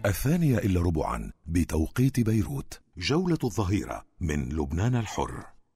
2:15 بتوقيت بيروت. جولة الظهيرة من لبنان الحر.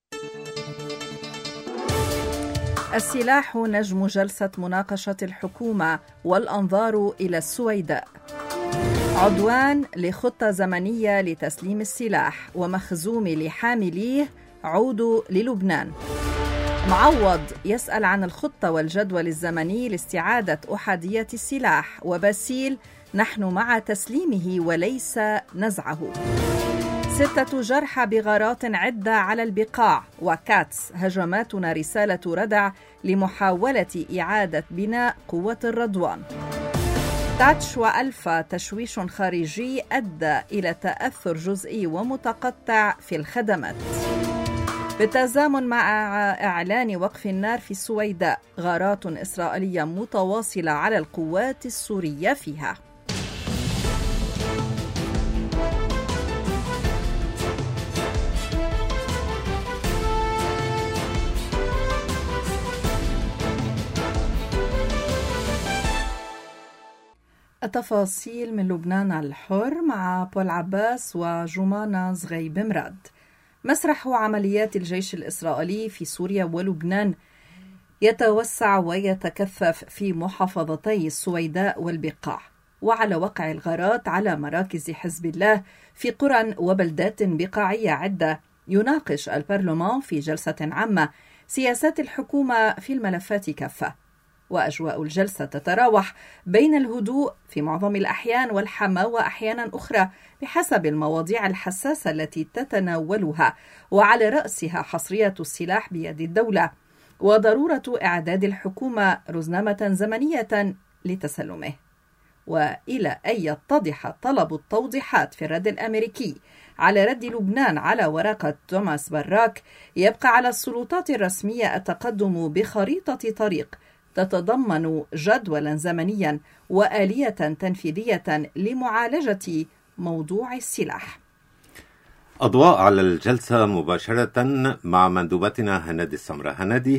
السلاح نجم جلسة مناقشة الحكومة والأنظار إلى السويداء. عدوان لخطة زمنية لتسليم السلاح ومخزوم لحامليه عودوا للبنان. معوض يسأل عن الخطة والجدول الزمني لاستعادة أحادية السلاح. وباسيل نحن مع تسليمه وليس نزعه. 6 جرحى بغارات عدة على البقاع. وكاتس هجماتنا رسالة ردع لمحاولة إعادة بناء قوة الرضوان. تاتش وألفا تشويش خارجي أدى إلى تأثر جزئي ومتقطع في الخدمات. بالتزامن مع إعلان وقف النار في السويداء، غارات إسرائيلية متواصلة على القوات السورية فيها. التفاصيل من لبنان الحر مع بول عباس وجمانة زغيب مراد. مسرح عمليات الجيش الإسرائيلي في سوريا ولبنان يتوسع ويتكثف في محافظتي السويداء والبقاع، وعلى وقع الغارات على مراكز حزب الله في قرى وبلدات بقاعية عدة. يناقش البرلمان في جلسة عامة سياسات الحكومة في الملفات كافة، وأجواء الجلسة تتراوح بين الهدوء في معظم الأحيان والحماوة أحيانا أخرى بحسب المواضيع الحساسة التي تتناولها، وعلى رأسها حصرية السلاح بيد الدولة وضرورة إعداد الحكومة رزنامة زمنية لتسلمه. وإلى أن يتضح طلب التوضيحات في الرد الأمريكي على رد لبنان على ورقة توماس براك، يبقى على السلطات الرسمية التقدم بخريطة طريق تتضمن جدولا زمنيا وآلية تنفيذية لمعالجة موضوع السلاح. أضواء على الجلسة مباشرة مع مندوبتنا هنادي السمراء. هنادي.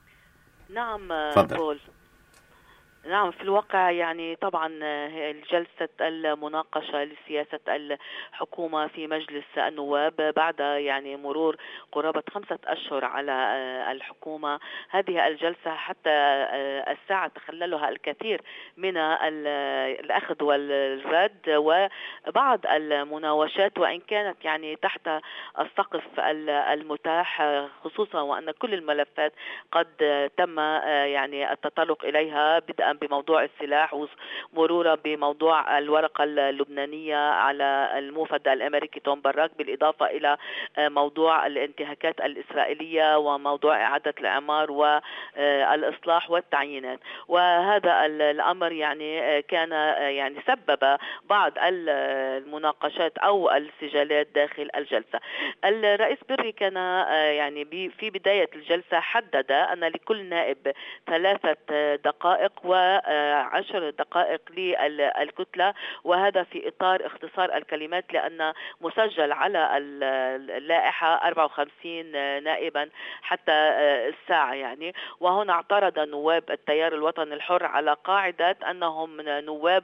نعم فضل. بول. نعم، في الواقع يعني طبعا جلسة المناقشة لسياسة الحكومة في مجلس النواب بعد يعني مرور قرابة 5 أشهر على الحكومة. هذه الجلسة حتى الساعة تخللها الكثير من الأخذ والرد وبعض المناوشات، وإن كانت يعني تحت السقف المتاح، خصوصا وأن كل الملفات قد تم يعني التطرق إليها، بدءا بموضوع السلاح ومرورا بموضوع الورقة اللبنانية على الموفد الأمريكي توم براك، بالإضافة إلى موضوع الانتهاكات الإسرائيلية وموضوع إعادة الإعمار والإصلاح والتعيينات. وهذا الأمر يعني كان يعني سبب بعض المناقشات أو السجالات داخل الجلسة. الرئيس بري كان يعني في بداية الجلسة حدد أن لكل نائب 3 دقائق و10 دقائق للكتلة، وهذا في إطار اختصار الكلمات، لأن مسجل على اللائحة 54 نائبا حتى الساعة يعني. وهنا اعترض نواب التيار الوطني الحر على قاعدة أنهم من نواب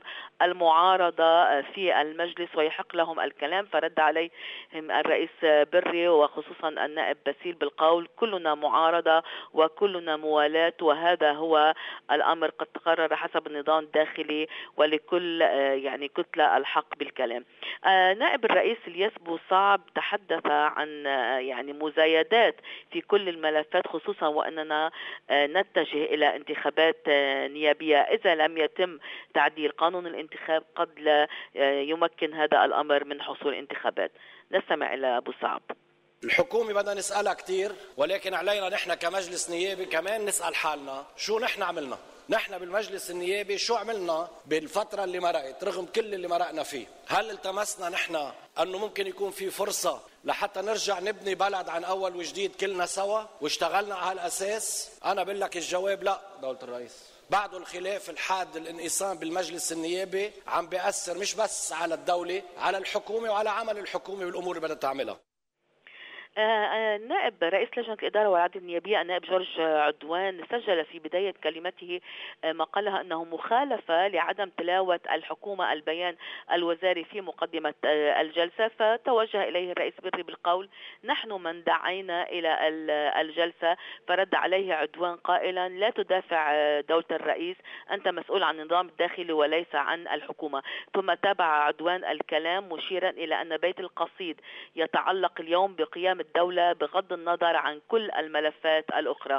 المعارضة في المجلس ويحق لهم الكلام، فرد عليهم الرئيس بري وخصوصا النائب باسيل بالقول: كلنا معارضة وكلنا موالاه، وهذا هو الأمر قد تقرر حسب النظام الداخلي، ولكل يعني كتلة الحق بالكلام. نائب الرئيس الياس بوصعب تحدث عن يعني مزايدات في كل الملفات، خصوصا وأننا نتجه إلى انتخابات نيابية. إذا لم يتم تعديل قانون الانتخاب قد لا يمكن هذا الأمر من حصول انتخابات. نستمع إلى بوصعب. الحكومة بدنا نسألها كتير، ولكن علينا نحن كمجلس نيابي كمان نسأل حالنا شو نحن عملنا. نحن بالمجلس النيابي شو عملنا بالفترة اللي مرقت رغم كل اللي مرقنا فيه؟ هل التمسنا نحن أنه ممكن يكون في فرصة لحتى نرجع نبني بلد عن أول وجديد كلنا سوا واشتغلنا على هالأساس؟ أنا بقول لك الجواب لا. دولة الرئيس بعد الخلاف الحاد الانقسام بالمجلس النيابي عم بيأثر مش بس على الدولة، على الحكومة وعلى عمل الحكومة والأمور اللي بدها تعملها. النائب رئيس لجنة الإدارة والعدل النيابية النائب جورج عدوان سجل في بداية كلمته مقالها أنه مخالفة لعدم تلاوة الحكومة البيان الوزاري في مقدمة الجلسة، فتوجه إليه الرئيس بري بالقول: نحن من دعينا إلى الجلسة. فرد عليه عدوان قائلا: لا تدافع دولة الرئيس، أنت مسؤول عن النظام الداخلي وليس عن الحكومة. ثم تابع عدوان الكلام مشيرا إلى أن بيت القصيد يتعلق اليوم بقيام الدولة بغض النظر عن كل الملفات الأخرى.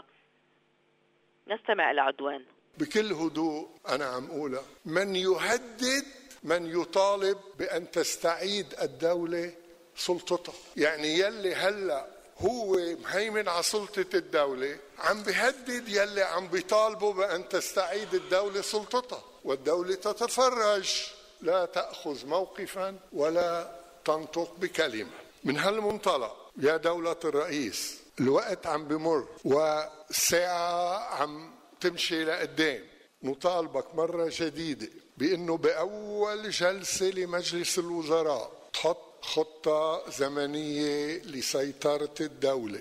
نستمع إلى عدوان. بكل هدوء أنا عم أقولها: من يهدد من يطالب بأن تستعيد الدولة سلطتها. يعني يلي هلأ هو مهيمن على سلطة الدولة عم بيهدد يلي عم بيطالبوا بأن تستعيد الدولة سلطتها، والدولة تتفرج، لا تأخذ موقفا ولا تنطق بكلمة. من هالمنطلق يا دولة الرئيس، الوقت عم بمر والساعة عم تمشي لقدام. نطالبك مرة جديدة بأنه بأول جلسة لمجلس الوزراء تحط خطة زمنية لسيطرة الدولة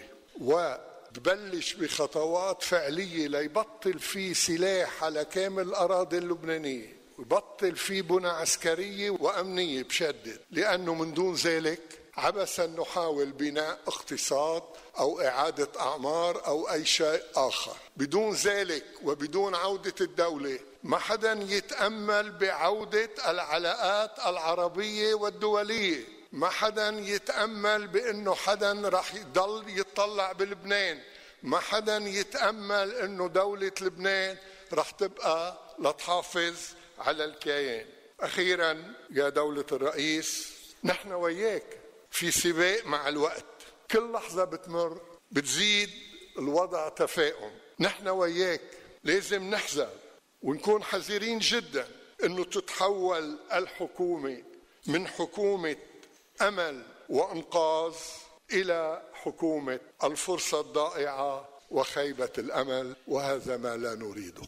وتبلش بخطوات فعلية ليبطل في سلاح على كامل الأراضي اللبنانية، ويبطل في بنى عسكرية وأمنية بشدد، لأنه من دون ذلك عبثا نحاول بناء اقتصاد أو إعادة أعمار أو أي شيء آخر. بدون ذلك وبدون عودة الدولة ما حدا يتأمل بعودة العلاقات العربية والدولية، ما حدا يتأمل بأنه حدا رح يضل يتطلع بلبنان، ما حدا يتأمل أنه دولة لبنان رح تبقى لتحافظ على الكيان. أخيرا يا دولة الرئيس، نحن وياك في سباق مع الوقت، كل لحظة بتمر بتزيد الوضع تفاؤم. نحن وياك لازم نحذر ونكون حذرين جدا انه تتحول الحكومة من حكومة امل وانقاذ الى حكومة الفرصة الضائعة وخيبة الامل، وهذا ما لا نريده.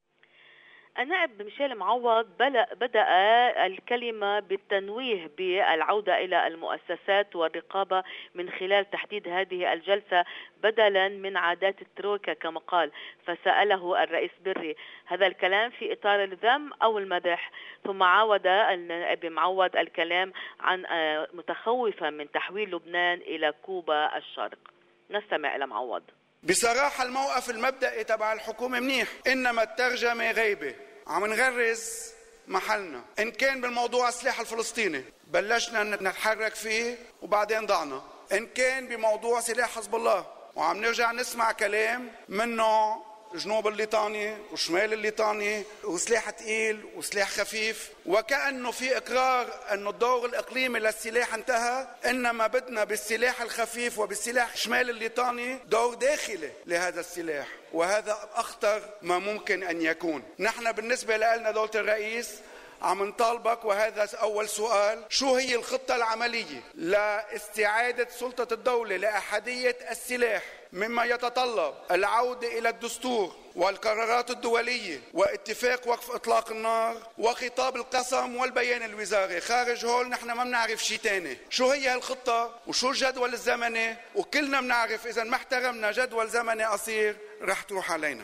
النائب ميشيل معوض بدأ الكلمة بالتنويه بالعودة إلى المؤسسات والرقابة من خلال تحديد هذه الجلسة بدلا من عادات الترويكا كما قال. فسأله الرئيس بري: هذا الكلام في إطار الذم أو المدح؟ ثم عاود النائب معوض الكلام عن متخوفا من تحويل لبنان إلى كوبا الشرق. نستمع إلى معوض. بصراحة الموقف المبدئي تبع الحكومة منيح، إنما الترجمة غيبة. عم نغرز محلنا. إن كان بالموضوع السلاح الفلسطيني بلشنا نتحرك فيه وبعدين ضعنا، إن كان بموضوع سلاح حزب الله وعم نرجع نسمع كلام منه جنوب الليطاني وشمال الليطاني وسلاح تقيل وسلاح خفيف، وكأنه في إقرار أنه الدور الإقليمي للسلاح انتهى، إنما بدنا بالسلاح الخفيف وبالسلاح شمال الليطاني دور داخلي لهذا السلاح، وهذا أخطر ما ممكن أن يكون. نحن بالنسبة لنا دولة الرئيس عم نطالبك، وهذا أول سؤال: شو هي الخطة العملية لاستعادة سلطة الدولة لأحدية السلاح، مما يتطلب العودة إلى الدستور والقرارات الدولية واتفاق وقف إطلاق النار وخطاب القسم والبيان الوزاري. خارج هول نحن ما بنعرف شيء تاني. شو هي الخطة وشو الجدول الزمني؟ وكلنا بنعرف إذا ما احترمنا جدول زمني قصير رح تروح علينا.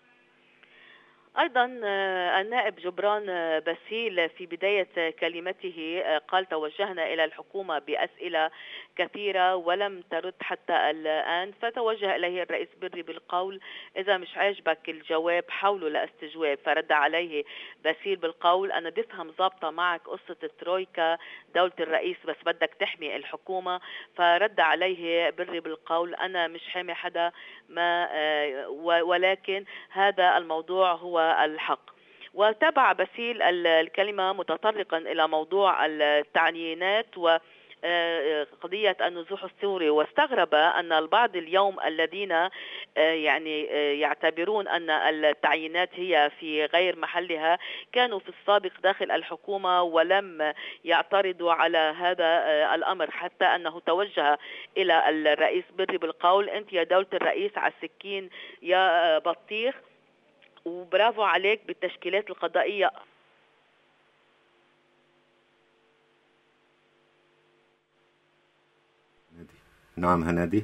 أيضا النائب جبران باسيل في بداية كلمته قال: توجهنا إلى الحكومة بأسئلة كثيرة ولم ترد حتى الآن. فتوجه إليه الرئيس بري بالقول: إذا مش عاجبك الجواب حاولوا لاستجواب. فرد عليه باسيل بالقول: أنا بفهم ضابطة معك قصة الترويكا دولة الرئيس، بس بدك تحمي الحكومة. فرد عليه بري بالقول: أنا مش حامي حدا، ولكن هذا الموضوع هو الحق. وتابع باسيل الكلمة متطرقا إلى موضوع التعيينات وقضية النزوح السوري، واستغرب أن البعض اليوم الذين يعني يعتبرون أن التعيينات هي في غير محلها كانوا في السابق داخل الحكومة ولم يعترضوا على هذا الأمر، حتى أنه توجه إلى الرئيس بري بالقول: أنت يا دولة الرئيس على السكين يا بطيخ، وبرافو عليك بالتشكيلات القضائية. نعم هنادي.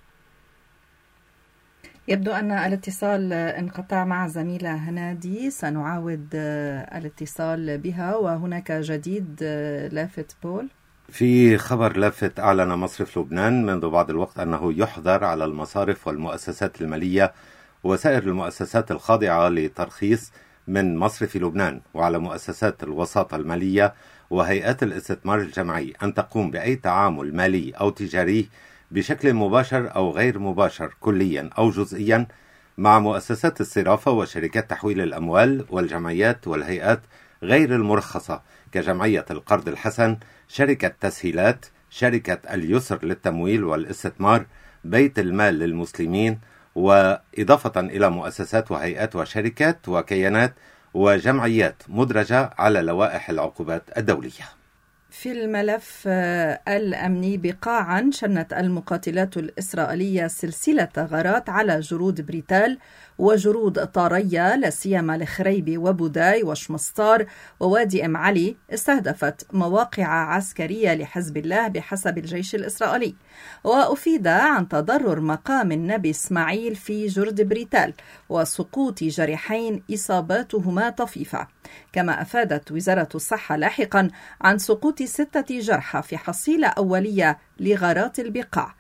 يبدو أن الاتصال انقطع مع زميلة هنادي، سنعاود الاتصال بها. وهناك جديد لافت بول. في خبر لافت، أعلن مصرف لبنان منذ بعض الوقت أنه يحظر على المصارف والمؤسسات المالية وسائر المؤسسات الخاضعة لترخيص من مصرف لبنان، وعلى مؤسسات الوساطة المالية وهيئات الاستثمار الجمعي أن تقوم بأي تعامل مالي أو تجاري بشكل مباشر أو غير مباشر كليا أو جزئيا مع مؤسسات الصرافة وشركات تحويل الأموال والجمعيات والهيئات غير المرخصة كجمعية القرض الحسن، شركة تسهيلات، شركة اليسر للتمويل والاستثمار، بيت المال للمسلمين، وإضافة إلى مؤسسات وهيئات وشركات وكيانات وجمعيات مدرجة على لوائح العقوبات الدولية. في الملف الأمني بقاعا، شنت المقاتلات الإسرائيلية سلسلة غارات على جرود بريتال وجرود طارية، لا سيما الخريبي وبوداي وشمسطار ووادي أم علي، استهدفت مواقع عسكرية لحزب الله بحسب الجيش الإسرائيلي. وأفيد عن تضرر مقام النبي إسماعيل في جرد بريتال وسقوط جريحين إصاباتهما طفيفة. كما أفادت وزارة الصحة لاحقا عن سقوط 6 جرحى في حصيلة أولية لغارات البقاع.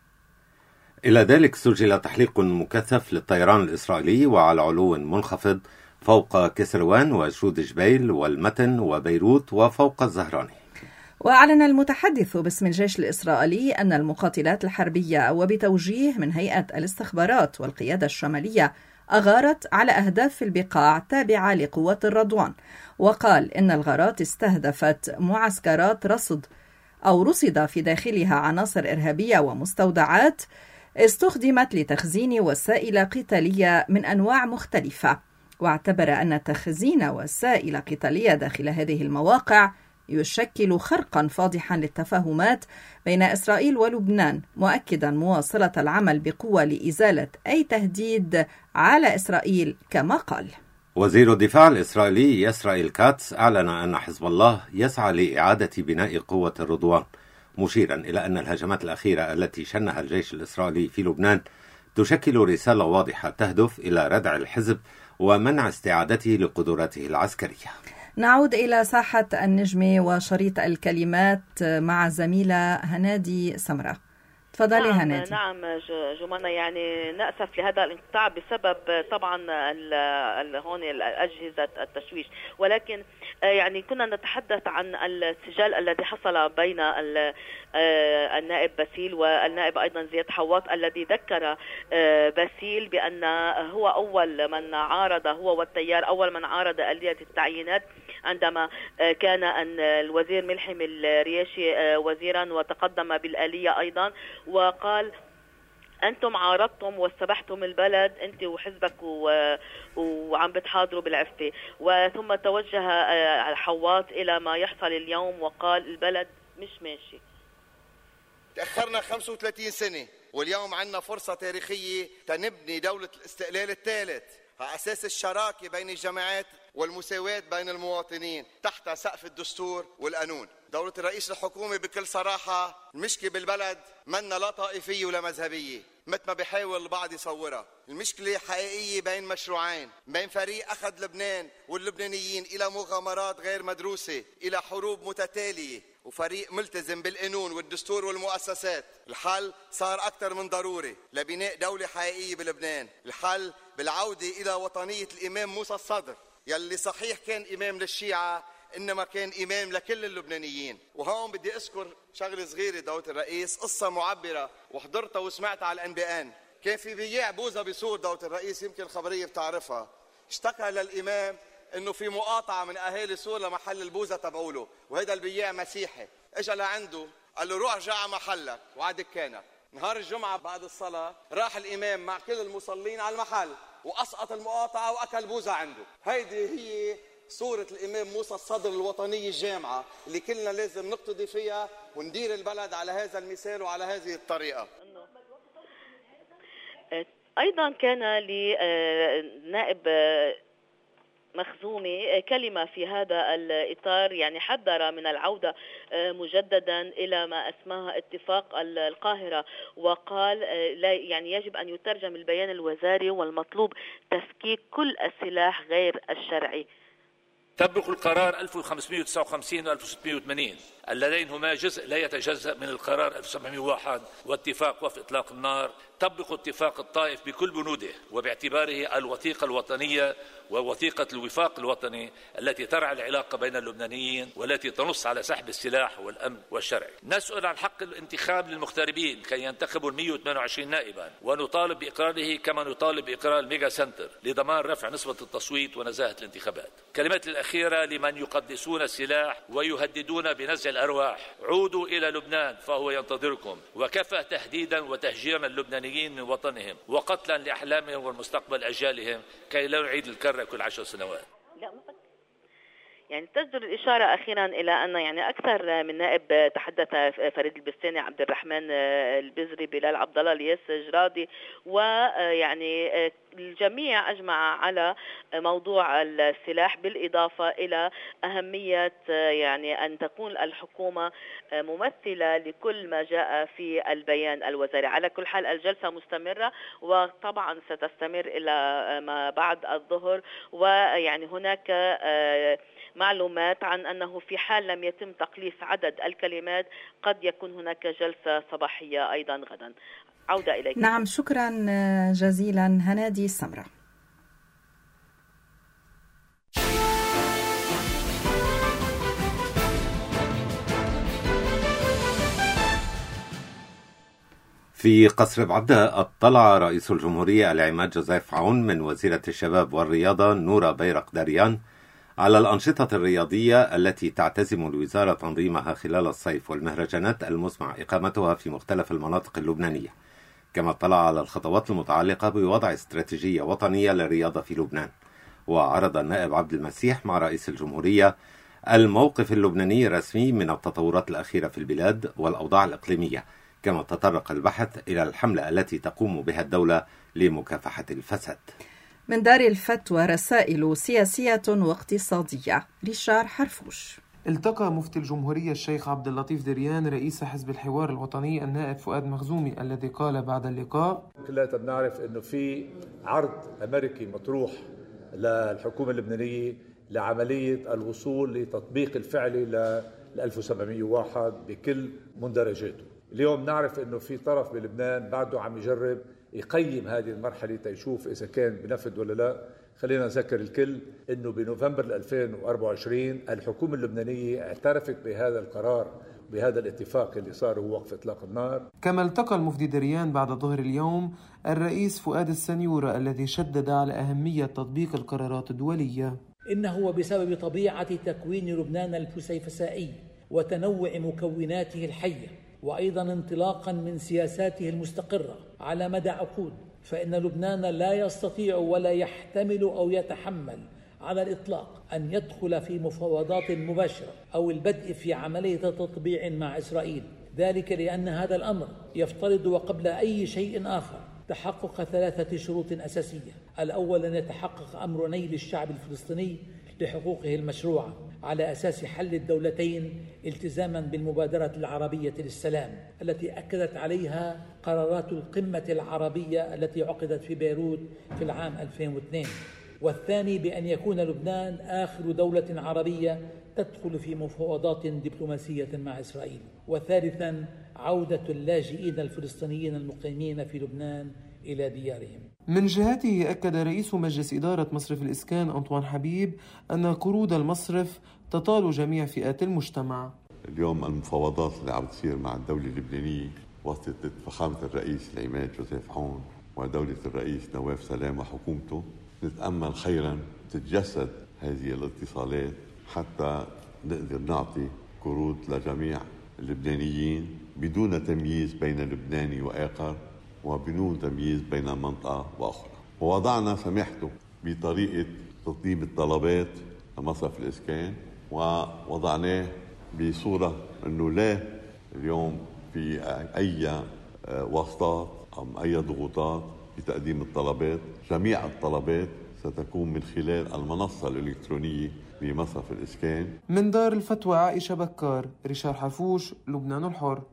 إلى ذلك سجل تحليق مكثف للطيران الإسرائيلي وعلى علو منخفض فوق كسروان وجرود جبيل والمتن وبيروت وفوق الزهراني. وأعلن المتحدث باسم الجيش الإسرائيلي أن المقاتلات الحربية وبتوجيه من هيئة الاستخبارات والقيادة الشمالية أغارت على أهداف في البقاع تابعة لقوات الرضوان. وقال إن الغارات استهدفت معسكرات رصد في داخلها عناصر إرهابية ومستودعات استخدمت لتخزين وسائل قتالية من أنواع مختلفة. واعتبر أن تخزين وسائل قتالية داخل هذه المواقع يشكل خرقا فاضحا للتفاهمات بين إسرائيل ولبنان، مؤكدا مواصلة العمل بقوة لإزالة أي تهديد على إسرائيل. كما قال وزير الدفاع الإسرائيلي إسرائيل كاتس، أعلن أن حزب الله يسعى لإعادة بناء قوة الرضوان، مشيرا إلى أن الهجمات الأخيرة التي شنها الجيش الإسرائيلي في لبنان تشكل رسالة واضحة تهدف إلى ردع الحزب ومنع استعادته لقدراته العسكرية. نعود إلى ساحة النجم وشريط الكلمات مع زميلة هنادي سمرة. تفضلي هنادي. نعم جمانة، يعني نأسف لهذا الانقطاع بسبب طبعا هون أجهزة التشويش، ولكن يعني كنا نتحدث عن السجال الذي حصل بين النائب باسيل والنائب أيضا زياد حواط، الذي ذكر باسيل بأن هو أول من عارض، هو والتيار أول من عارض آلية التعيينات عندما كان أن الوزير ملحم الرياشي وزيرا وتقدم بالآلية أيضا، وقال أنتم عارضتم واستبحتم البلد أنت وحزبك وعم بتحاضروا بالعفتة. وثم توجه حواط إلى ما يحصل اليوم وقال البلد مش ماشي. تأخرنا 35 سنة واليوم عندنا فرصة تاريخية تنبني دولة الاستقلال الثالث على أساس الشراكة بين الجماعات والمساواة بين المواطنين تحت سقف الدستور والقانون. دولة الرئيس الحكومي بكل صراحة المشكلة بالبلد منا لا طائفية ولا مذهبية مثل ما بيحاول البعض يصورها. المشكلة حقيقية بين مشروعين، بين فريق أخذ لبنان واللبنانيين إلى مغامرات غير مدروسة، إلى حروب متتالية، وفريق ملتزم بالقانون والدستور والمؤسسات. الحل صار أكثر من ضروري لبناء دولة حقيقية بلبنان. الحل بالعودة إلى وطنية الإمام موسى الصدر، يلي صحيح كان إمام للشيعة إنما كان إمام لكل اللبنانيين. وهون بدي أذكر شغلة صغيرة دولة الرئيس، قصة معبرة وحضرتها وسمعتها على الأنبيان. كان في بياع بوزة بسور دولة الرئيس، يمكن الخبرية بتعرفها، اشتكى للإمام إنه في مقاطعة من أهالي سور لمحل البوزة تبعوله، وهذا البياع مسيحي. إجا لعنده قال له روح جاع محلك وعلى دكانك. نهار الجمعة بعد الصلاة راح الإمام مع كل المصلين على المحل وأسقط المقاطعة وأكل بوزة عنده. هيدي هي صورة الإمام موسى الصدر الوطنية الجامعة اللي كلنا لازم نقتدي فيها وندير البلد على هذا المثال وعلى هذه الطريقة. أيضا كان لنائب مخزومي كلمة في هذا الإطار، يعني حذر من العودة مجددا إلى ما أسماه اتفاق القاهرة، وقال لا يعني يجب أن يترجم البيان الوزاري والمطلوب تفكيك كل السلاح غير الشرعي. طبقوا القرار 1559 و 1680 اللذين هما جزء لا يتجزأ من القرار 1701 واتفاق وفق إطلاق النار. طبقوا اتفاق الطائف بكل بنوده وباعتباره الوثيقة الوطنية ووثيقة الوفاق الوطني التي ترعى العلاقة بين اللبنانيين والتي تنص على سحب السلاح والأمن والشرع. نسأل عن حق الانتخاب للمغتربين كي ينتخبوا 128 نائبا، ونطالب بإقراره كما نطالب بإقرار الميجا سنتر لضمان رفع نسبة التصويت ونزاهة الانتخابات. كلمات الأخيرة لمن يقدسون السلاح ويهددون بنزع الأرواح: عودوا إلى لبنان فهو ينتظركم، وكفى تهديدا وتهجيرا اللبنانيين من وطنهم وقتلا لأحلامهم والمستقبل أجيالهم كي لا نعيد الكرة كل 10 سنوات. يعني تجدر الإشارة أخيرا إلى أن يعني أكثر من نائب تحدث: فريد البستاني، عبد الرحمن البزري، بلال عبد الله، الياس جرادي، ويعني الجميع أجمع على موضوع السلاح، بالإضافة إلى أهمية يعني أن تكون الحكومة ممثلة لكل ما جاء في البيان الوزاري. على كل حال الجلسة مستمرة وطبعا ستستمر إلى ما بعد الظهر، ويعني هناك معلومات عن أنه في حال لم يتم تقليص عدد الكلمات قد يكون هناك جلسة صباحية أيضا غدا. عودة إليك. نعم، شكرا جزيلا هنادي السمرة. في قصر بعدة اطلع رئيس الجمهورية العماد جوزيف عون من وزيرة الشباب والرياضة نورا بيرقداريان على الأنشطة الرياضية التي تعتزم الوزارة تنظيمها خلال الصيف والمهرجانات المسمع إقامتها في مختلف المناطق اللبنانية، كما اطلع على الخطوات المتعلقة بوضع استراتيجية وطنية للرياضة في لبنان. وعرض النائب عبد المسيح مع رئيس الجمهورية الموقف اللبناني الرسمي من التطورات الأخيرة في البلاد والأوضاع الإقليمية، كما تطرق البحث إلى الحملة التي تقوم بها الدولة لمكافحة الفساد. من دار الفتوى رسائل سياسية واقتصادية، ريشار حرفوش. التقى مفتي الجمهورية الشيخ عبد اللطيف دريان رئيس حزب الحوار الوطني النائب فؤاد مخزومي، الذي قال بعد اللقاء: كلنا بنعرف انه في عرض امريكي مطروح للحكومة اللبنانية لعملية الوصول لتطبيق الفعلي ل 1701 بكل مندرجاته. اليوم نعرف انه في طرف بلبنان بعده عم يجرب يقيم هذه المرحلة تيشوف إذا كان بنفذ ولا لا. خلينا نذكر الكل أنه بنوفمبر 2024 الحكومة اللبنانية اعترفت بهذا القرار بهذا الاتفاق اللي صار هو وقف إطلاق النار. كما التقى المفدي دريان بعد ظهر اليوم الرئيس فؤاد السنيورة، الذي شدد على أهمية تطبيق القرارات الدولية. إنه بسبب طبيعة تكوين لبنان الفسيفسائي وتنوع مكوناته الحية، وأيضا انطلاقا من سياساته المستقرة على مدى عقود، فإن لبنان لا يستطيع ولا يحتمل أو يتحمل على الإطلاق أن يدخل في مفاوضات مباشرة أو البدء في عملية تطبيع مع إسرائيل، ذلك لأن هذا الأمر يفترض وقبل أي شيء آخر تحقق 3 شروط أساسية. الأول أن يتحقق أمر نيل الشعب الفلسطيني لحقوقه المشروعة على أساس حل الدولتين التزاما بالمبادرة العربية للسلام التي أكدت عليها قرارات القمة العربية التي عقدت في بيروت في العام 2002. والثاني بأن يكون لبنان آخر دولة عربية تدخل في مفاوضات دبلوماسية مع إسرائيل. وثالثا عودة اللاجئين الفلسطينيين المقيمين في لبنان إلى ديارهم. من جهته أكد رئيس مجلس إدارة مصرف الإسكان أنطوان حبيب أن قروض المصرف تطال جميع فئات المجتمع. اليوم المفاوضات اللي عم تصير مع الدولة اللبنانية وسط فخامة الرئيس العماد جوزيف عون ودولة الرئيس نواف سلام وحكومته، نتأمل خيرا تتجسد هذه الاتصالات حتى نقدر نعطي قروض لجميع اللبنانيين بدون تمييز بين لبناني وآخر وبدون تمييز بين منطقة وأخرى. ووضعنا سماحته بطريقة تقديم الطلبات لمصرف الإسكان، ووضعناه بصورة أنه لا اليوم في أي واسطات أو أي ضغوطات بتقديم الطلبات. جميع الطلبات ستكون من خلال المنصة الإلكترونية بمصرف الإسكان. من دار الفتوى عائشة بكار، ريشار حفوش، لبنان الحر.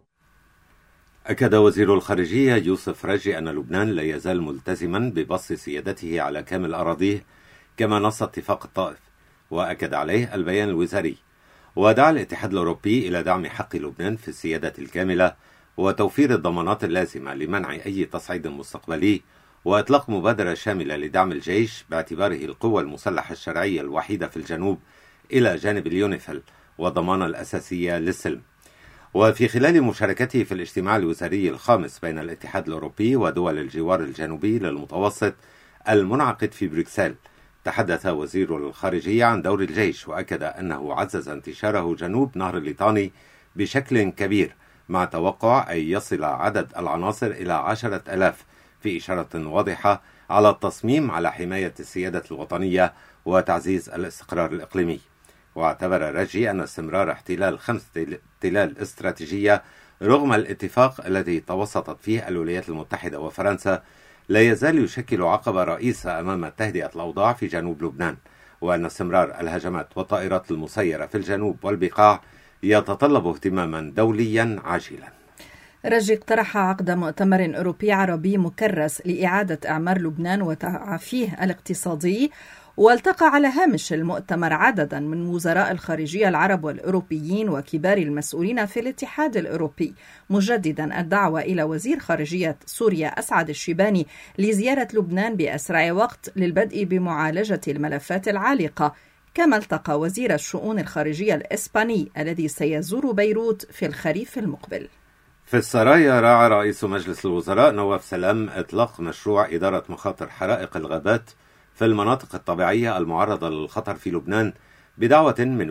أكد وزير الخارجية يوسف راجي أن لبنان لا يزال ملتزما ببسط سيادته على كامل أراضيه كما نص اتفاق الطائف، وأكد عليه البيان الوزاري، ودعا الاتحاد الأوروبي إلى دعم حق لبنان في السيادة الكاملة وتوفير الضمانات اللازمة لمنع أي تصعيد مستقبلي، وإطلاق مبادرة شاملة لدعم الجيش باعتباره القوة المسلحة الشرعية الوحيدة في الجنوب إلى جانب اليونيفيل والضمانة الأساسية للسلم. وفي خلال مشاركته في الاجتماع الوزاري الخامس بين الاتحاد الأوروبي ودول الجوار الجنوبي للمتوسط المنعقد في بروكسل، تحدث وزير الخارجية عن دور الجيش، وأكد أنه عزز انتشاره جنوب نهر الليطاني بشكل كبير، مع توقع أن يصل عدد العناصر إلى 10,000، في إشارة واضحة على التصميم على حماية السيادة الوطنية وتعزيز الاستقرار الإقليمي. واعتبر راجي أن استمرار احتلال 5 تلال استراتيجية رغم الاتفاق الذي توسطت فيه الولايات المتحدة وفرنسا لا يزال يشكل عقبة رئيسة أمام تهدئة الأوضاع في جنوب لبنان، وأن استمرار الهجمات والطائرات المسيرة في الجنوب والبقاع يتطلب اهتماما دوليا عاجلا. راجي اقترح عقد مؤتمر أوروبي عربي مكرس لإعادة إعمار لبنان وتعافيه الاقتصادي، والتقى على هامش المؤتمر عددا من وزراء الخارجية العرب والأوروبيين وكبار المسؤولين في الاتحاد الأوروبي، مجددا الدعوة إلى وزير خارجية سوريا أسعد الشيباني لزيارة لبنان بأسرع وقت للبدء بمعالجة الملفات العالقة. كما التقى وزير الشؤون الخارجية الإسباني الذي سيزور بيروت في الخريف المقبل. في السرايا، راعى رئيس مجلس الوزراء نواف سلام إطلاق مشروع إدارة مخاطر حرائق الغابات في المناطق الطبيعية المعرضة للخطر في لبنان بدعوة من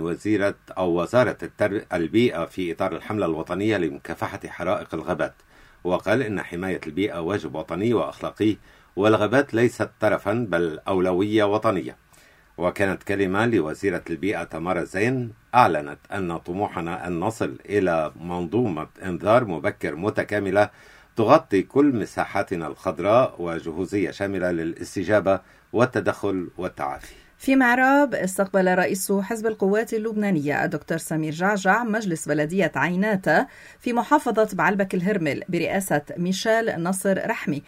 وزارة البيئة في إطار الحملة الوطنية لمكافحة حرائق الغابات، وقال إن حماية البيئة واجب وطني وأخلاقي، والغابات ليست ترفا بل أولوية وطنية. وكانت كلمة لوزيرة البيئة تمارا زين أعلنت أن طموحنا أن نصل إلى منظومة إنذار مبكر متكاملة تغطي كل مساحاتنا الخضراء وجهوزية شاملة للاستجابة والتدخل والتعافي. في معراب، استقبل رئيس حزب القوات اللبنانية الدكتور سمير جعجع مجلس بلدية عيناتة في محافظة بعلبك الهرمل برئاسة ميشيل نصر رحمي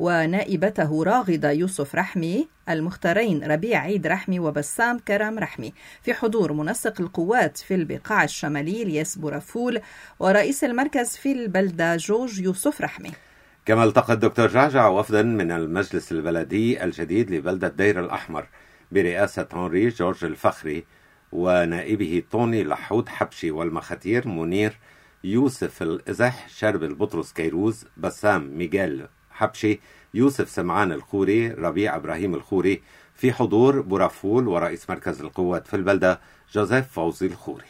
ونائبته راغدة يوسف رحمي، المختارين ربيع عيد رحمي وبسام كرم رحمي، في حضور منسق القوات في البقاع الشمالي الياس بورافول ورئيس المركز في البلدة جورج يوسف رحمي. كما التقى الدكتور جعجع وفدا من المجلس البلدي الجديد لبلدة دير الأحمر برئاسة هنري جورج الفخري ونائبه طوني لحود حبشي، والمخاتير منير يوسف الإزح، شرب البطرس كيروز، بسام ميغيل حبشي، يوسف سمعان الخوري، ربيع إبراهيم الخوري، في حضور بورافول ورئيس مركز القوات في البلدة جوزيف فوزي الخوري.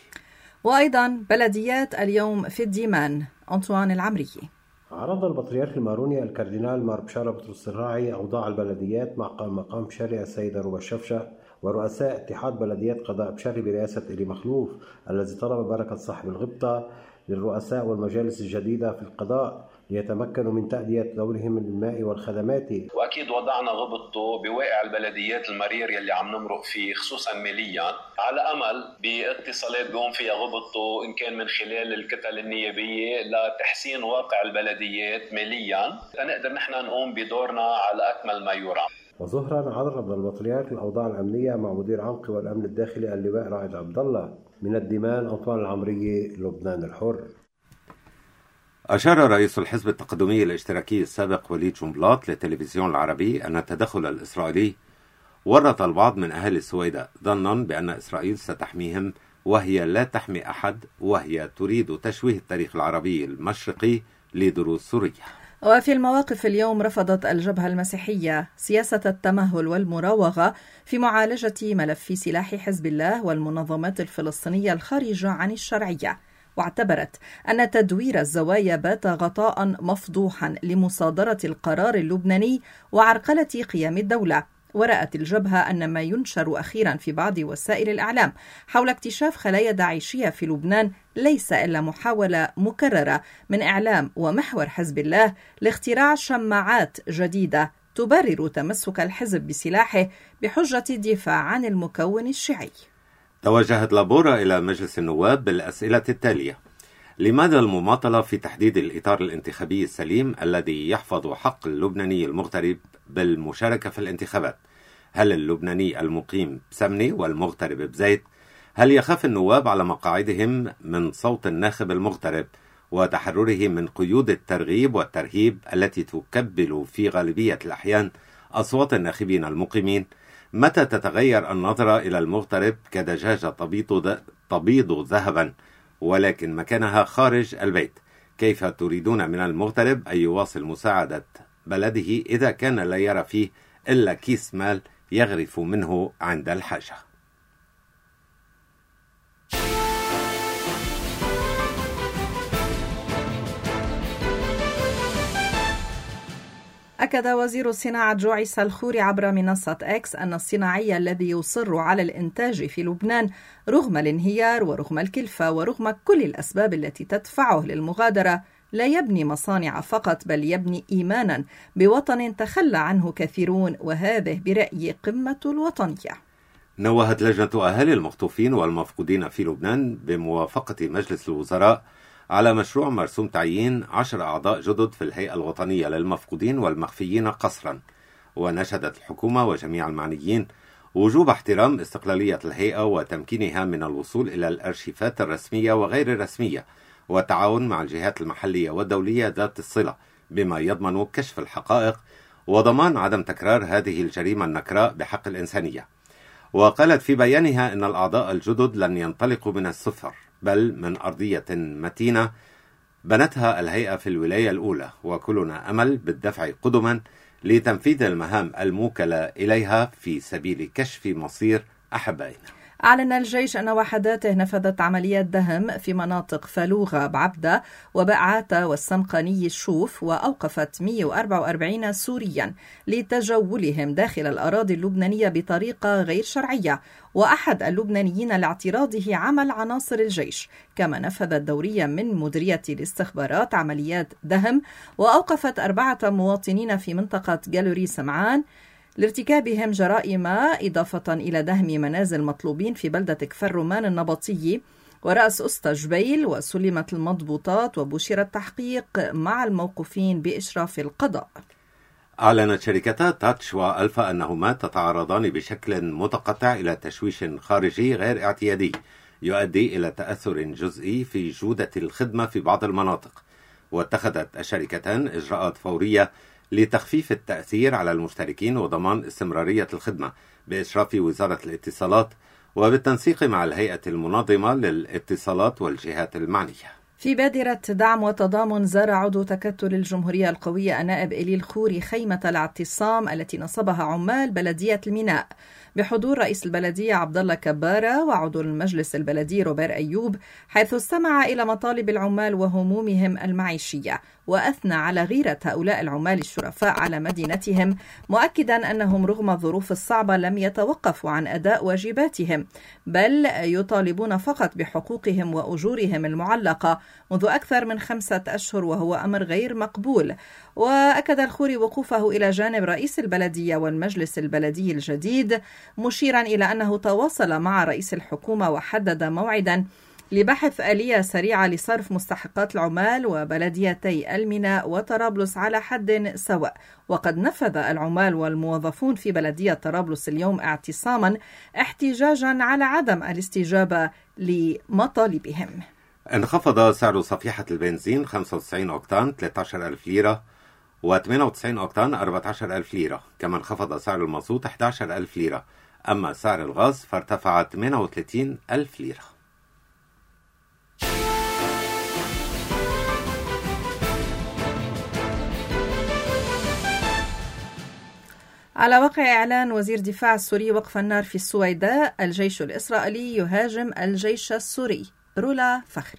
وأيضا بلديات اليوم في الديمان، أنطوان العمري. عرض البطريرك الماروني الكاردينال مار بشارة بطرس الراعي أوضاع البلديات مع مقام بشري السيدة روبا الشفشة ورؤساء اتحاد بلديات قضاء بشري برئاسة إلي مخلوف، الذي طلب بركة صاحب الغبطة للرؤساء والمجالس الجديدة في القضاء ليتمكنوا من تأدية دورهم المائي والخدمات. وأكيد وضعنا غبطته بواقع البلديات المرير يلي عم نمرق فيه خصوصا ماليا، على أمل باتصالات بيقوم فيها غبطته إن كان من خلال الكتل النيابية لتحسين واقع البلديات ماليا لنقدر نحن نقوم بدورنا على أكمل ما يرام. وظهرا عرض البطريرك الأوضاع الأمنية مع مدير عمق والأمن الداخلي اللواء رائد عبد الله. من الديمان، أنطوان العمري، لبنان الحر. أشار رئيس الحزب التقدمي الاشتراكي السابق وليد جنبلاط للتلفزيون العربي أن التدخل الإسرائيلي ورط البعض من أهل السويداء ظنا بأن إسرائيل ستحميهم، وهي لا تحمي أحد، وهي تريد تشويه التاريخ العربي المشرقي لدروس سوريا. وفي المواقف اليوم، رفضت الجبهة المسيحية سياسة التمهل والمراوغة في معالجة ملف سلاح حزب الله والمنظمات الفلسطينية الخارجة عن الشرعية، واعتبرت أن تدوير الزوايا بات غطاء مفضوحا لمصادرة القرار اللبناني وعرقلة قيام الدولة. ورأت الجبهة أن ما ينشر أخيرا في بعض وسائل الإعلام حول اكتشاف خلايا داعشية في لبنان ليس إلا محاولة مكررة من إعلام ومحور حزب الله لاختراع شماعات جديدة تبرر تمسك الحزب بسلاحه بحجة الدفاع عن المكون الشيعي. توجهت لابورا إلى مجلس النواب بالأسئلة التالية: لماذا المماطلة في تحديد الإطار الانتخابي السليم الذي يحفظ حق اللبناني المغترب بالمشاركة في الانتخابات؟ هل اللبناني المقيم بسمنة والمغترب بزيت؟ هل يخاف النواب على مقاعدهم من صوت الناخب المغترب وتحرره من قيود الترغيب والترهيب التي تكبل في غالبية الأحيان أصوات الناخبين المقيمين؟ متى تتغير النظرة إلى المغترب كدجاجة تبيض ذهبا ولكن مكانها خارج البيت؟ كيف تريدون من المغترب أن يواصل مساعدة بلده إذا كان لا يرى فيه إلا كيس مال يغرف منه عند الحاجة؟ أكد وزير الصناعة جوعيس الخوري عبر منصة إكس أن الصناعي الذي يصر على الإنتاج في لبنان رغم الانهيار ورغم الكلفة ورغم كل الأسباب التي تدفعه للمغادرة لا يبني مصانع فقط، بل يبني إيمانا بوطن تخلى عنه كثيرون، وهذه برأيي قمة الوطنية. نوهت لجنة أهالي المخطوفين والمفقودين في لبنان بموافقة مجلس الوزراء على مشروع مرسوم تعيين 10 أعضاء جدد في الهيئة الوطنية للمفقودين والمخفيين قسرا، ونشدت الحكومة وجميع المعنيين وجوب احترام استقلالية الهيئة وتمكينها من الوصول إلى الأرشيفات الرسمية وغير الرسمية، والتعاون مع الجهات المحلية والدولية ذات الصلة بما يضمن كشف الحقائق وضمان عدم تكرار هذه الجريمة النكراء بحق الإنسانية. وقالت في بيانها أن الأعضاء الجدد لن ينطلقوا من الصفر بل من أرضية متينة بنتها الهيئة في الولاية الأولى، وكلنا أمل بالدفع قدما لتنفيذ المهام الموكلة إليها في سبيل كشف مصير أحبائنا. أعلن الجيش أن وحداته نفذت عمليات دهم في مناطق فلوغة بعبدة وبعاتة والسمقاني الشوف، وأوقفت 144 سوريا لتجولهم داخل الأراضي اللبنانية بطريقة غير شرعية، وأحد اللبنانيين لاعتراضه عمل عناصر الجيش. كما نفذت دوريا من مديرية الاستخبارات عمليات دهم وأوقفت 4 مواطنين في منطقة جالوري سمعان لارتكابهم جرائم، إضافة إلى دهم منازل مطلوبين في بلدة كفر رومان النبطي ورأس أستا جبيل، وسلمت المضبوطات وبشر التحقيق مع الموقوفين بإشراف القضاء. أعلنت شركتا تاتش وألفا أنهما تتعرضان بشكل متقطع إلى تشويش خارجي غير اعتيادي يؤدي إلى تأثر جزئي في جودة الخدمة في بعض المناطق، واتخذت الشركتان إجراءات فورية لتخفيف التأثير على المشتركين وضمان استمرارية الخدمة بإشراف وزارة الاتصالات وبالتنسيق مع الهيئة المنظمة للاتصالات والجهات المعنية. في بادرة دعم وتضامن زار عضو تكتل الجمهورية القوية النائب إلي الخوري خيمة الاعتصام التي نصبها عمال بلدية الميناء بحضور رئيس البلدية عبد الله كبارة وعضو المجلس البلدي روبير أيوب، حيث استمع إلى مطالب العمال وهمومهم المعيشية، وأثنى على غيرة هؤلاء العمال الشرفاء على مدينتهم، مؤكدا أنهم رغم الظروف الصعبة لم يتوقفوا عن أداء واجباتهم، بل يطالبون فقط بحقوقهم وأجورهم المعلقة منذ أكثر من 5 أشهر، وهو أمر غير مقبول. وأكد الخوري وقوفه إلى جانب رئيس البلدية والمجلس البلدي الجديد، مشيرا إلى أنه تواصل مع رئيس الحكومة وحدد موعدا لبحث آلية سريعة لصرف مستحقات العمال وبلديتي الميناء وطرابلس على حد سواء. وقد نفذ العمال والموظفون في بلدية طرابلس اليوم اعتصاما احتجاجا على عدم الاستجابة لمطالبهم. انخفض سعر صفيحة البنزين 95 أوكتان 13,000 ليرة و98 أوكتان 14,000 ليرة، كما انخفض سعر المازوت 11,000 ليرة، أما سعر الغاز فارتفع 38,000 ليرة. على وقع إعلان وزير دفاع السوري وقف النار في السويداء، الجيش الإسرائيلي يهاجم الجيش السوري. رولا فخري.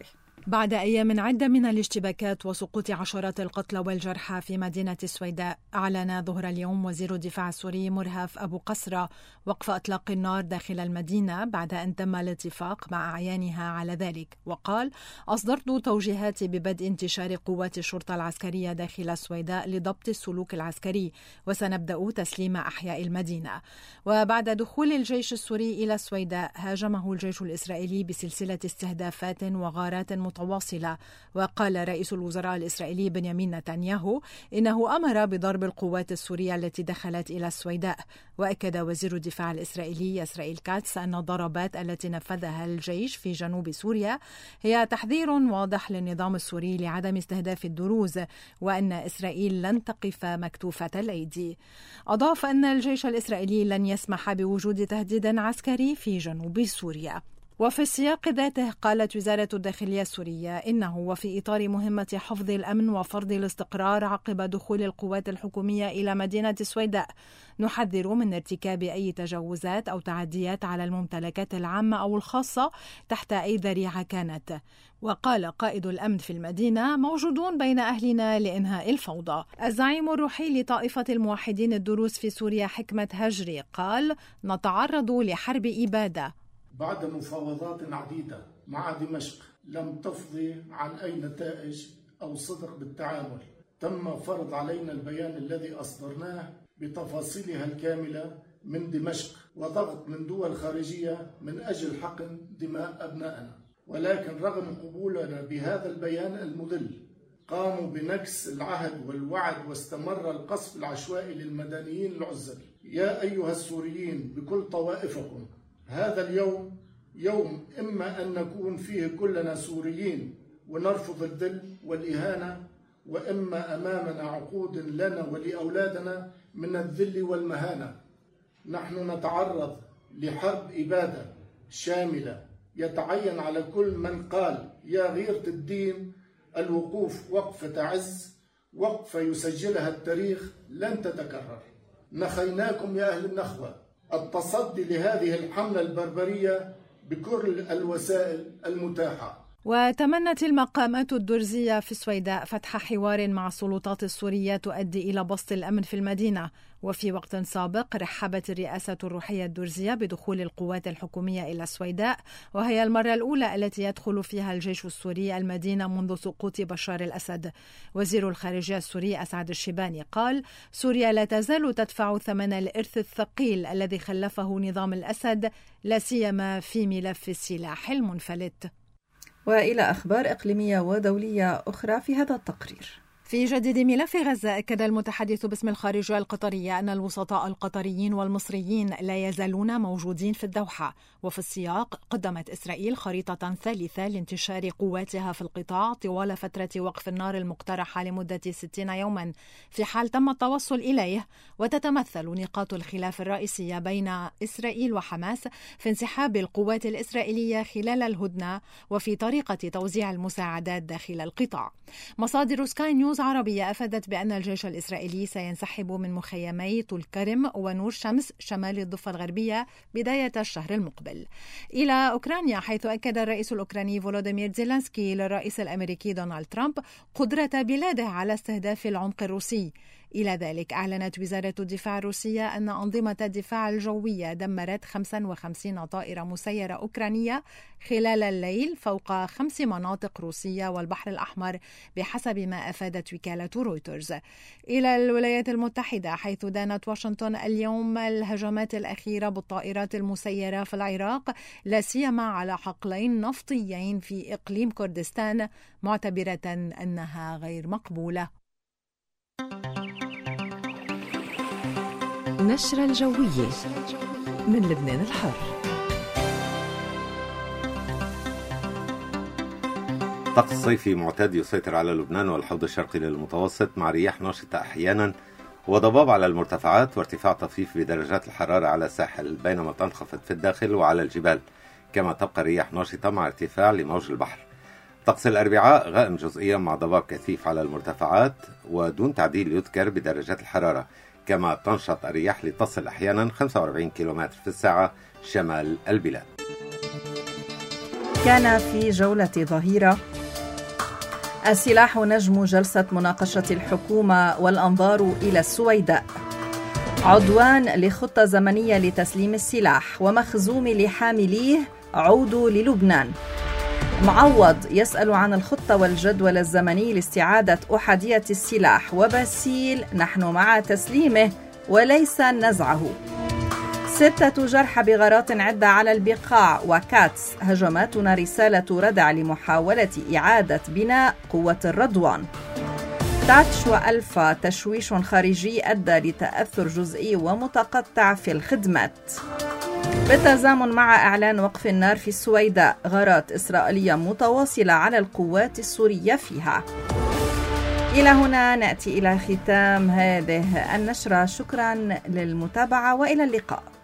بعد أيام عدة من الاشتباكات وسقوط عشرات القتلى والجرحى في مدينة السويداء، أعلن ظهر اليوم وزير الدفاع السوري مرهف أبو قصرة وقف إطلاق النار داخل المدينة بعد أن تم الاتفاق مع أعيانها على ذلك. وقال: أصدرت توجيهات ببدء انتشار قوات الشرطة العسكرية داخل السويداء لضبط السلوك العسكري، وسنبدأ تسليم أحياء المدينة. وبعد دخول الجيش السوري إلى السويداء هاجمه الجيش الإسرائيلي بسلسلة استهدافات وغارات متواصلة. وقال رئيس الوزراء الإسرائيلي بنيامين نتنياهو إنه أمر بضرب القوات السورية التي دخلت إلى السويداء. وأكد وزير الدفاع الإسرائيلي إسرائيل كاتس أن الضربات التي نفذها الجيش في جنوب سوريا هي تحذير واضح للنظام السوري لعدم استهداف الدروز، وأن إسرائيل لن تقف مكتوفة الأيدي. أضاف أن الجيش الإسرائيلي لن يسمح بوجود تهديد عسكري في جنوب سوريا. وفي السياق ذاته قالت وزارة الداخلية السورية إنه وفي إطار مهمة حفظ الأمن وفرض الاستقرار عقب دخول القوات الحكومية إلى مدينة السويداء، نحذر من ارتكاب أي تجاوزات أو تعديات على الممتلكات العامة أو الخاصة تحت أي ذريعة كانت. وقال قائد الأمن في المدينة: موجودون بين أهلنا لإنهاء الفوضى. الزعيم الروحي لطائفة الموحدين الدروز في سوريا حكمة هجري قال: نتعرض لحرب إبادة. بعد مفاوضات عديدة مع دمشق لم تفضي عن أي نتائج أو صدق بالتعامل، تم فرض علينا البيان الذي أصدرناه بتفاصيلها الكاملة من دمشق وضغط من دول خارجية من أجل حقن دماء أبنائنا. ولكن رغم قبولنا بهذا البيان المذل قاموا بنكس العهد والوعد واستمر القصف العشوائي للمدنيين العزل. يا أيها السوريين بكل طوائفكم، هذا اليوم يوم إما أن نكون فيه كلنا سوريين ونرفض الذل والإهانة، وإما أمامنا عقود لنا ولأولادنا من الذل والمهانة. نحن نتعرض لحرب إبادة شاملة، يتعين على كل من قال يا غيرة الدين الوقوف وقفة عز، وقفة يسجلها التاريخ لن تتكرر. نخيناكم يا أهل النخوة التصدي لهذه الحملة البربرية بكل الوسائل المتاحة. وتمنت المقامات الدرزية في السويداء فتح حوار مع السلطات السورية تؤدي إلى بسط الأمن في المدينة. وفي وقت سابق رحبت الرئاسة الروحية الدرزية بدخول القوات الحكومية إلى السويداء، وهي المرة الأولى التي يدخل فيها الجيش السوري المدينة منذ سقوط بشار الأسد. وزير الخارجية السوري أسعد الشيباني قال: سوريا لا تزال تدفع ثمن الإرث الثقيل الذي خلفه نظام الأسد، لا سيما في ملف السلاح المنفلت. وإلى أخبار إقليمية ودولية أخرى في هذا التقرير. في جديد ملف غزة، أكد المتحدث باسم الخارجية القطرية أن الوسطاء القطريين والمصريين لا يزالون موجودين في الدوحة. وفي السياق قدمت إسرائيل خريطة ثالثة لانتشار قواتها في القطاع طوال فترة وقف النار المقترحة لمدة 60 يوما في حال تم التوصل إليه، وتتمثل نقاط الخلاف الرئيسية بين إسرائيل وحماس في انسحاب القوات الإسرائيلية خلال الهدنة وفي طريقة توزيع المساعدات داخل القطاع. مصادر سكاي نيوز عربية أفادت بأن الجيش الإسرائيلي سينسحب من مخيمي طول كرم ونور شمس شمال الضفة الغربية بداية الشهر المقبل. إلى أوكرانيا، حيث أكد الرئيس الأوكراني فولوديمير زيلينسكي للرئيس الأمريكي دونالد ترامب قدرة بلاده على استهداف العمق الروسي. إلى ذلك أعلنت وزارة الدفاع الروسية أن أنظمة الدفاع الجوية دمرت 55 طائرة مسيرة أوكرانية خلال الليل فوق 5 مناطق روسية والبحر الأحمر بحسب ما أفادت وكالة رويترز. إلى الولايات المتحدة، حيث دانت واشنطن اليوم الهجمات الأخيرة بالطائرات المسيرة في العراق، لا سيما على حقلين نفطيين في إقليم كردستان، معتبرة أنها غير مقبولة. نشرة الجوية من لبنان الحر. طقس صيفي معتاد يسيطر على لبنان والحوض الشرقي للمتوسط، مع رياح نشطة أحيانا وضباب على المرتفعات وارتفاع طفيف بدرجات الحرارة على الساحل، بينما تنخفض في الداخل وعلى الجبال، كما تبقى رياح نشطة مع ارتفاع لموج البحر. طقس الأربعاء غائم جزئيا مع ضباب كثيف على المرتفعات ودون تعديل يذكر بدرجات الحرارة، كما تنشط الرياح لتصل أحيانا 45 كم في الساعة شمال البلاد. كان في جولة ظهيرة السلاح نجم جلسة مناقشة الحكومة والأنظار إلى السويداء. عدوان لخطة زمنية لتسليم السلاح ومخزوم لحامليه عودوا للبنان. معوض يسأل عن الخطة والجدول الزمني لاستعادة أحادية السلاح. وباسيل نحن مع تسليمه وليس نزعه. 6 جرحى بغارات عدة على البقاع. وكاتس هجماتنا رسالة ردع لمحاولة إعادة بناء قوة الرضوان. تاتش وألفا تشويش خارجي أدى لتأثر جزئي ومتقطع في الخدمات. بالتزامن مع إعلان وقف النار في السويداء غارات إسرائيلية متواصلة على القوات السورية فيها. إلى هنا نأتي إلى ختام هذه النشرة. شكرا للمتابعة وإلى اللقاء.